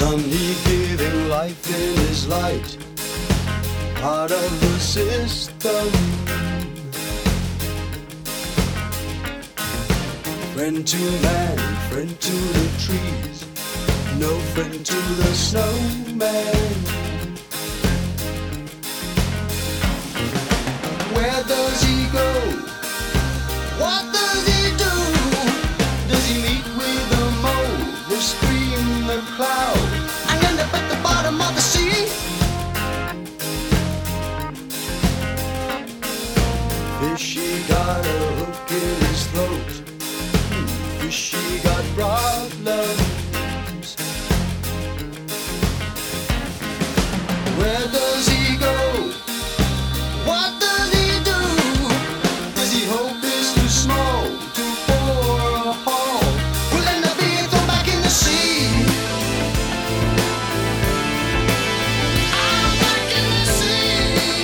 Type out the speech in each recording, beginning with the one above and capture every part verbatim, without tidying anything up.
Son, he giving life in his light, part of the system. Friend to man, friend to the trees, no friend to the snowman. Where does he go? What does he do? Does he meet with the mole, the stream, the cloud, and end up at the bottom of the sea? Fishy got a hook in his throat, fishy got problems. Where does he go? What does he do? Does he hope it's too small to bore a hole? Will end up being thrown back in the sea. I'm back in the sea.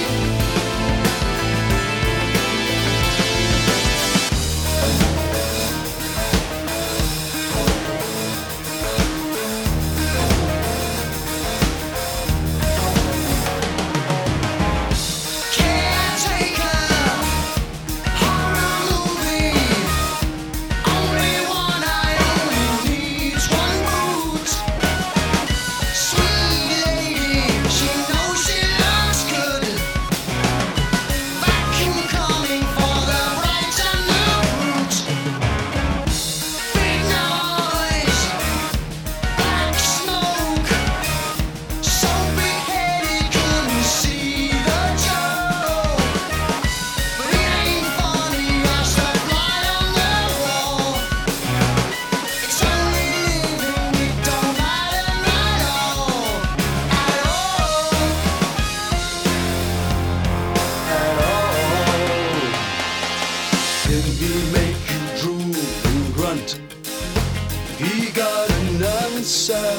He got an answer,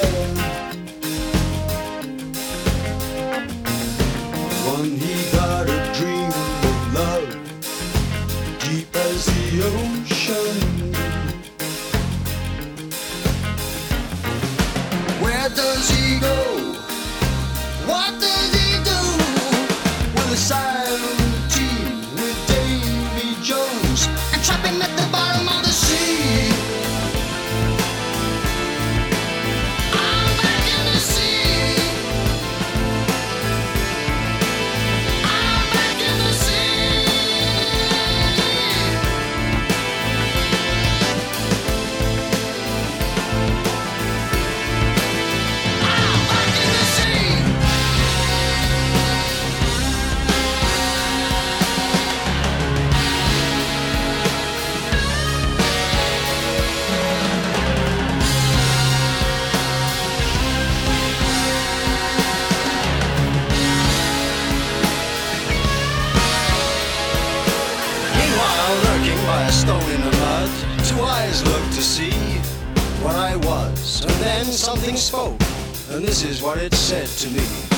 one he got a dream of love, deep as the ocean. Where does he go? What does he do? With a silent team, with Davy Jones, and trap him at the bottom of the sea. By a stone in the mud, two eyes looked to see what I was, and then something spoke, and this is what it said to me.